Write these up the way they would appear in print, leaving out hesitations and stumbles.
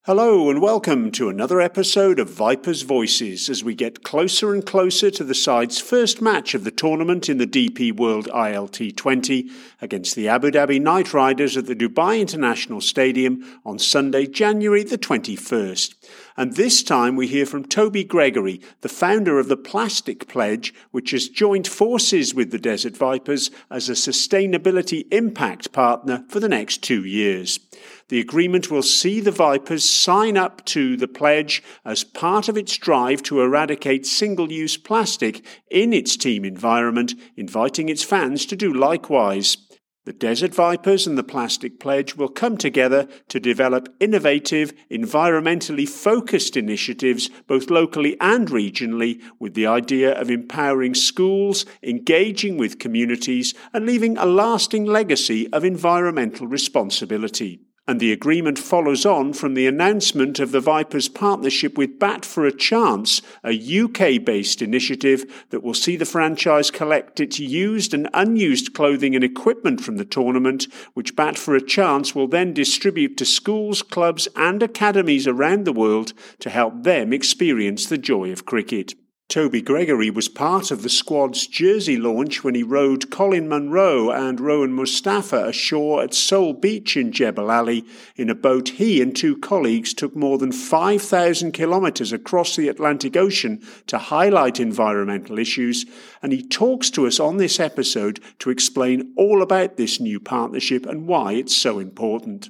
Hello and welcome to another episode of Vipers Voices as we get closer and closer to the side's first match of the tournament in the DP World ILT20 against the Abu Dhabi Knight Riders at the Dubai International Stadium on Sunday, January the 21st. And this time we hear from Toby Gregory, the founder of the Plastic Pledge, which has joined forces with the Desert Vipers as a sustainability impact partner for the next 2 years. The agreement will see the Vipers sign up to the pledge as part of its drive to eradicate single-use plastic in its team environment, inviting its fans to do likewise. The Desert Vipers and the Plastic Pledge will come together to develop innovative, environmentally focused initiatives both locally and regionally, with the idea of empowering schools, engaging with communities and leaving a lasting legacy of environmental responsibility. And the agreement follows on from the announcement of the Vipers' partnership with Bat for a Chance, a UK-based initiative that will see the franchise collect its used and unused clothing and equipment from the tournament, which Bat for a Chance will then distribute to schools, clubs and academies around the world to help them experience the joy of cricket. Toby Gregory was part of the squad's jersey launch when he rowed Colin Munro and Rowan Mustafa ashore at Seoul Beach in Jebel Ali in a boat he and 2 colleagues took more than 5,000 kilometres across the Atlantic Ocean to highlight environmental issues, and he talks to us on this episode to explain all about this new partnership and why it's so important.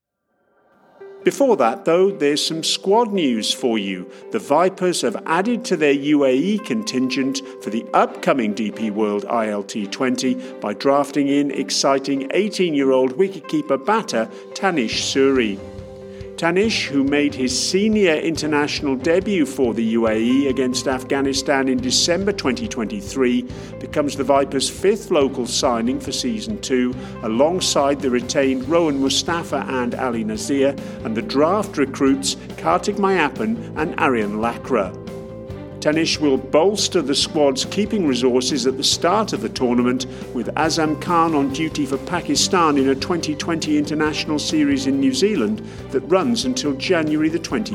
Before that, though, there's some squad news for you. The Vipers have added to their UAE contingent for the upcoming DP World ILT20 by drafting in exciting 18-year-old wicketkeeper batter Tanish Suri. Tanish, who made his senior international debut for the UAE against Afghanistan in December 2023, becomes the Vipers' 5th local signing for Season 2, alongside the retained Rowan Mustafa and Ali Nazir, and the draft recruits Kartik Mayappan and Aryan Lakra. Tanish will bolster the squad's keeping resources at the start of the tournament, with Azam Khan on duty for Pakistan in a 2020 international series in New Zealand that runs until January the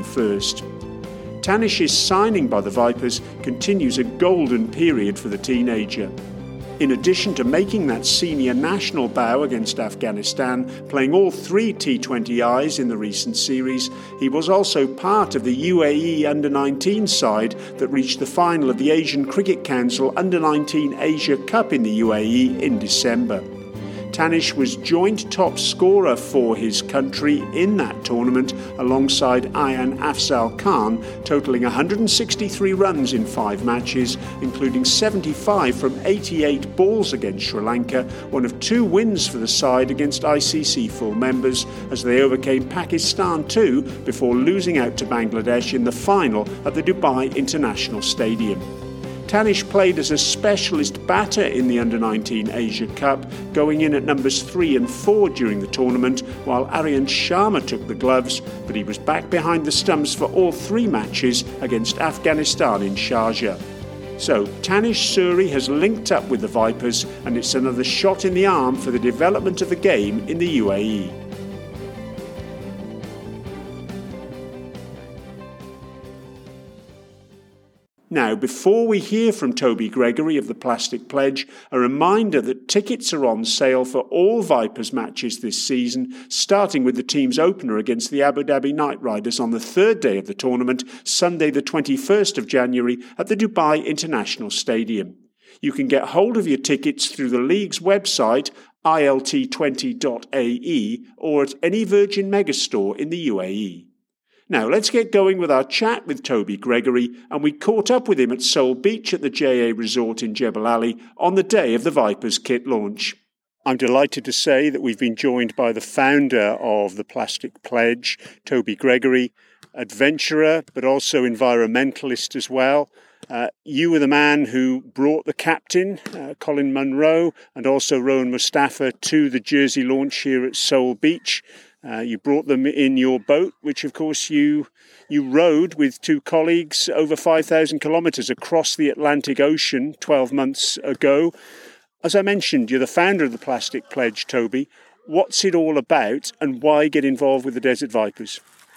21st. Tanish's signing by the Vipers continues a golden period for the teenager. In addition to making that senior national bow against Afghanistan, playing all 3 T20Is in the recent series, he was also part of the UAE Under-19 side that reached the final of the Asian Cricket Council Under-19 Asia Cup in the UAE in December. Tanish was joint top scorer for his country in that tournament alongside Ayan Afzal Khan, totalling 163 runs in 5 matches, including 75 from 88 balls against Sri Lanka, one of 2 wins for the side against ICC full members, as they overcame Pakistan too before losing out to Bangladesh in the final at the Dubai International Stadium. Tanish played as a specialist batter in the Under-19 Asia Cup, going in at numbers 3 and 4 during the tournament, while Aryan Sharma took the gloves, but he was back behind the stumps for all 3 matches against Afghanistan in Sharjah. So, Tanish Suri has linked up with the Vipers, and it's another shot in the arm for the development of the game in the UAE. Now, before we hear from Toby Gregory of the Plastic Pledge, a reminder that tickets are on sale for all Vipers matches this season, starting with the team's opener against the Abu Dhabi Knight Riders on the 3rd day of the tournament, Sunday the 21st of January at the Dubai International Stadium. You can get hold of your tickets through the league's website, ilt20.ae, or at any Virgin Megastore in the UAE. Now, let's get going with our chat with Toby Gregory, and we caught up with him at Seoul Beach at the JA Resort in Jebel Ali on the day of the Vipers kit launch. I'm delighted to say that we've been joined by the founder of the Plastic Pledge, Toby Gregory, adventurer, but also environmentalist as well. You were the man who brought the captain, Colin Munro, and also Rowan Mustafa to the jersey launch here at Seoul Beach. You brought them in your boat, which of course you rowed with 2 colleagues over 5,000 kilometres across the Atlantic Ocean 12 months ago. As I mentioned, you're the founder of the Plastic Pledge, Toby. What's it all about and why get involved with the Desert Vipers?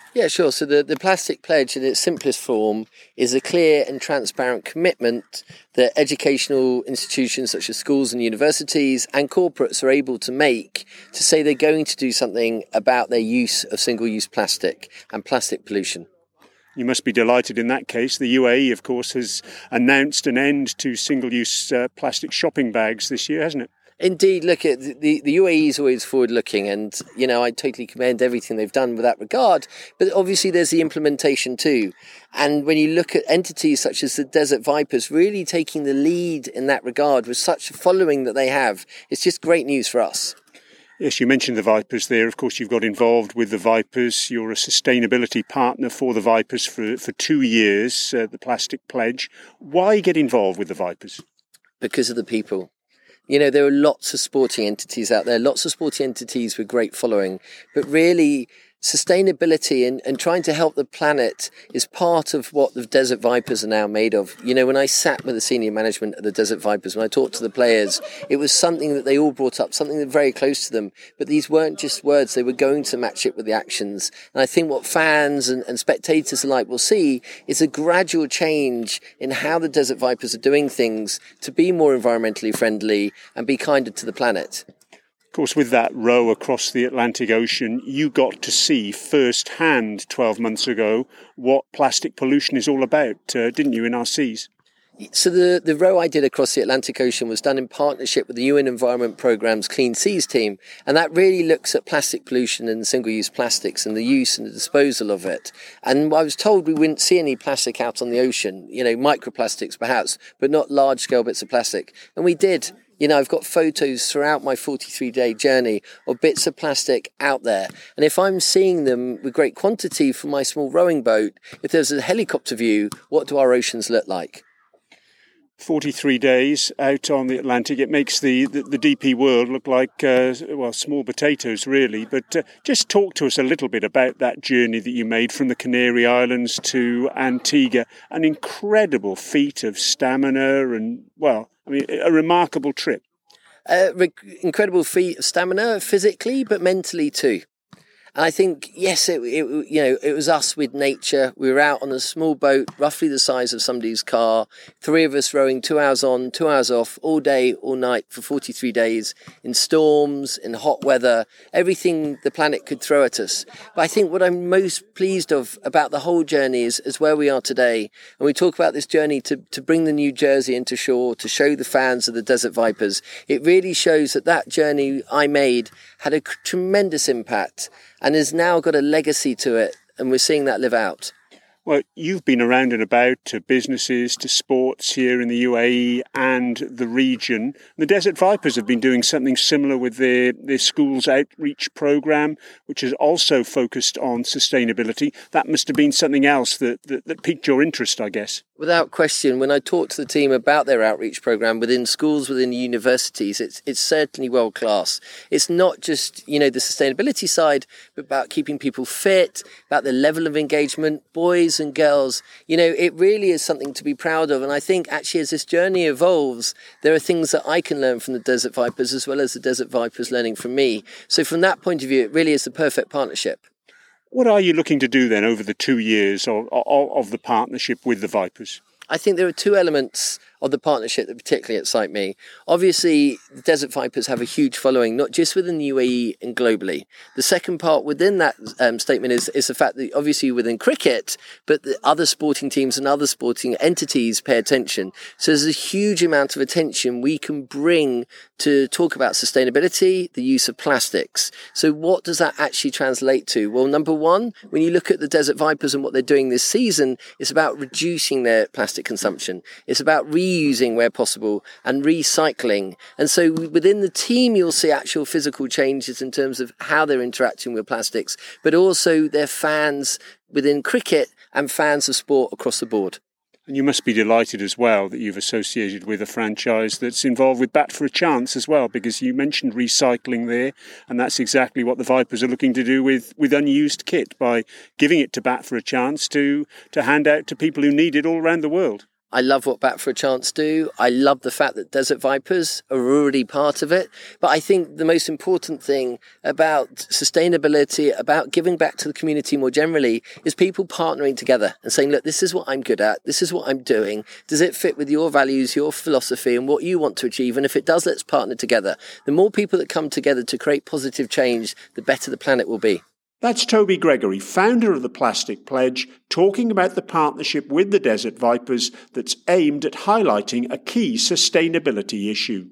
Yeah, sure. So the Plastic Pledge in its simplest form is a clear and transparent commitment that educational institutions such as schools and universities and corporates are able to make to say they're going to do something about their use of single-use plastic and plastic pollution. You must be delighted in that case. The UAE, of course, has announced an end to single-use plastic shopping bags this year, hasn't it? Indeed, look, at the UAE is always forward-looking, and, I totally commend everything they've done with that regard, but obviously there's the implementation too. And when you look at entities such as the Desert Vipers really taking the lead in that regard with such a following that they have, it's just great news for us. Yes, you mentioned the Vipers there. Of course, you've got involved with the Vipers. You're a sustainability partner for the Vipers for 2 years, the Plastic Pledge. Why get involved with the Vipers? Because of the people. There are lots of sporting entities out there, lots of sporting entities with great following, but really sustainability and trying to help the planet is part of what the Desert Vipers are now made of. When I sat with the senior management of the Desert Vipers, when I talked to the players, it was something that they all brought up, something that very close to them. But these weren't just words, they were going to match it with the actions. And I think what fans and spectators alike will see is a gradual change in how the Desert Vipers are doing things to be more environmentally friendly and be kinder to the planet. Of course, with that row across the Atlantic Ocean, you got to see firsthand 12 months ago what plastic pollution is all about, didn't you, in our seas? So the row I did across the Atlantic Ocean was done in partnership with the UN Environment Programme's Clean Seas team, and that really looks at plastic pollution and single-use plastics and the use and the disposal of it. And I was told we wouldn't see any plastic out on the ocean, microplastics perhaps, but not large-scale bits of plastic. And we did. I've got photos throughout my 43-day journey of bits of plastic out there. And if I'm seeing them with great quantity from my small rowing boat, if there's a helicopter view, what do our oceans look like? 43 days out on the Atlantic. It makes the DP world look like, small potatoes, really. But just talk to us a little bit about that journey that you made from the Canary Islands to Antigua. An incredible feat of stamina and, a remarkable trip. Incredible feat of stamina, physically, but mentally too. And I think, yes, it was us with nature. We were out on a small boat, roughly the size of somebody's car. 3 of us rowing 2 hours on, 2 hours off, all day, all night for 43 days, in storms, in hot weather, everything the planet could throw at us. But I think what I'm most pleased of about the whole journey is where we are today. And we talk about this journey to bring the New Jersey into shore, to show the fans of the Desert Vipers. It really shows that journey I made had a tremendous impact and has now got a legacy to it, and we're seeing that live out. Well, you've been around and about to businesses, to sports here in the UAE and the region. The Desert Vipers have been doing something similar with their schools outreach program, which is also focused on sustainability. That must have been something else that piqued your interest, I guess. Without question, when I talked to the team about their outreach program within schools, within universities, it's certainly world class. It's not just, the sustainability side, but about keeping people fit, about the level of engagement, boys and girls. It really is something to be proud of. And I think actually as this journey evolves, there are things that I can learn from the Desert Vipers as well as the Desert Vipers learning from me. So from that point of view, it really is the perfect partnership. What are you looking to do then over the 2 years of the partnership with the Vipers? I think there are 2 elements of the partnership that particularly excite me. Obviously, the Desert Vipers have a huge following, not just within the UAE and globally. The second part within that statement is the fact that obviously within cricket, but the other sporting teams and other sporting entities pay attention. So there's a huge amount of attention we can bring to talk about sustainability, the use of plastics. So what does that actually translate to? Well, number one, when you look at the Desert Vipers and what they're doing this season, it's about reducing their plastic consumption. It's about reusing where possible and recycling. And so within the team, you'll see actual physical changes in terms of how they're interacting with plastics, but also their fans within cricket and fans of sport across the board. And you must be delighted as well that you've associated with a franchise that's involved with Bat for a Chance as well, because you mentioned recycling there, and that's exactly what the Vipers are looking to do with unused kit by giving it to Bat for a Chance to hand out to people who need it all around the world. I love what Bat for a Chance do. I love the fact that Desert Vipers are already part of it. But I think the most important thing about sustainability, about giving back to the community more generally, is people partnering together and saying, look, this is what I'm good at. This is what I'm doing. Does it fit with your values, your philosophy, and what you want to achieve? And if it does, let's partner together. The more people that come together to create positive change, the better the planet will be. That's Toby Gregory, founder of the Plastic Pledge, talking about the partnership with the Desert Vipers that's aimed at highlighting a key sustainability issue.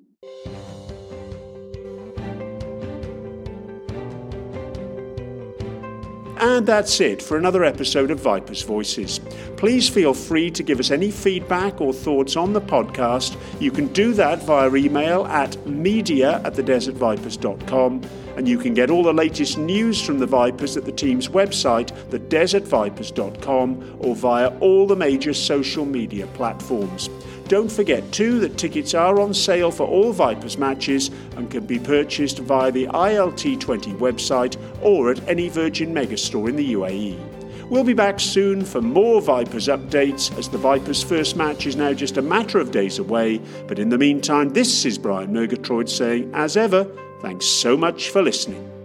And that's it for another episode of Vipers Voices. Please feel free to give us any feedback or thoughts on the podcast. You can do that via email at media@thedesertvipers.com, and you can get all the latest news from the Vipers at the team's website, thedesertvipers.com, or via all the major social media platforms. Don't forget too that tickets are on sale for all Vipers matches and can be purchased via the ILT20 website or at any Virgin Megastore in the UAE. We'll be back soon for more Vipers updates, as the Vipers' first match is now just a matter of days away. But in the meantime, this is Brian Murgatroyd saying, as ever, thanks so much for listening.